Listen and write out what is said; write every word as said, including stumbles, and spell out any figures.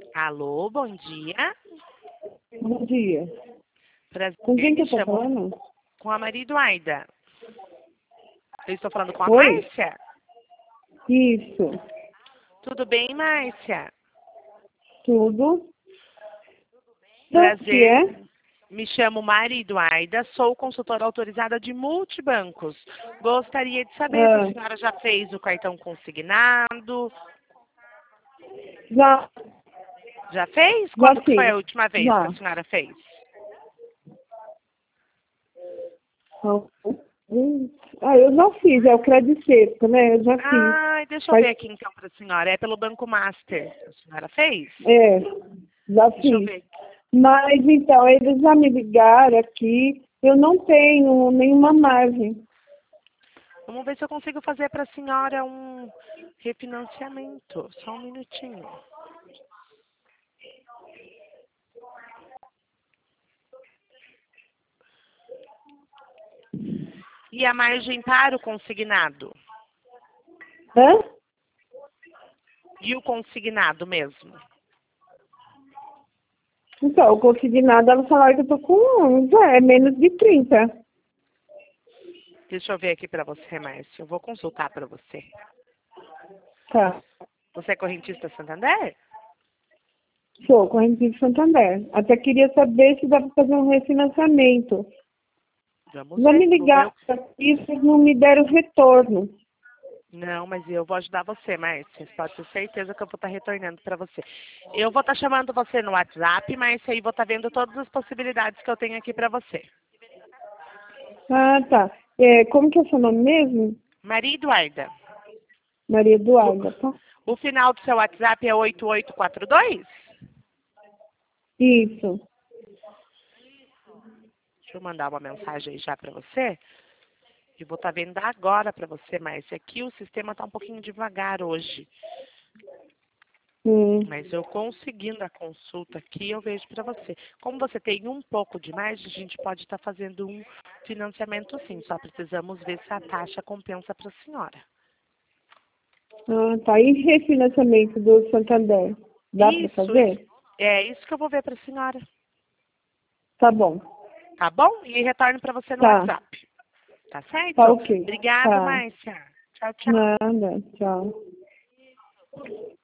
Alô, bom dia. Bom dia. Prazer, Com quem que eu me tô chamo- falando? Com a Maria Eduarda. Eu estou falando com a Oi? Márcia. Isso. Tudo bem, Márcia? Tudo. Da Prazer. que é? Me chamo Maria Eduarda, sou consultora autorizada de multibancos. Gostaria de saber se a Ah, senhora já fez o cartão consignado. já, Já fez? já Quando que foi a fiz. última vez que a Já. senhora fez? Hum, Ah, eu já fiz, é o Credit Certo, né? Eu já fiz. Ai, deixa eu Faz... ver aqui então para a senhora. É pelo Banco Master. A senhora fez? É, já Deixa eu fiz. ver. Mas então, eles já me ligaram aqui. Eu não tenho nenhuma margem. Vamos ver se eu consigo fazer para a senhora um refinanciamento. Só um minutinho. E a margem para o consignado? Hã? E o consignado mesmo? Então, eu consegui nada, ela falaram que eu tô com já é menos de trinta. Deixa eu ver aqui para você, Márcio. Eu vou consultar para você. Tá. Você é correntista Santander? Sou corrente de Santander. Até queria saber se dá para fazer um refinanciamento. Vamos Já ver. me Vou ver. ligaram o- aqui, vocês não me deram retorno. Não, mas eu vou ajudar você, Márcia. Você pode ter certeza que eu vou estar retornando para você. Eu vou estar chamando você no WhatsApp, Márcia, e vou estar vendo todas as possibilidades que eu tenho aqui para você. Ah, tá. É, como que é seu nome mesmo? Maria Eduarda. Maria O, Eduarda, tá? o final do seu WhatsApp é oito oito quatro dois? Isso. Deixa eu mandar uma mensagem aí já para você. E vou estar vendo agora para você, Márcia. Aqui o sistema está um pouquinho devagar hoje. Hum. Mas eu conseguindo a consulta aqui, eu vejo para você. Como você tem um pouco de margem, a gente pode estar fazendo um financiamento sim. Só precisamos ver se a taxa compensa para a senhora. Ah, tá. E refinanciamento do Santander? Dá para Isso, isso. fazer? É isso que eu vou ver para a senhora. Tá bom. Tá bom? E retorno para você no Tá. WhatsApp. Tá certo? Tá ok. Obrigada, Tá. Márcia. Tchau, tchau. Nada. Tchau.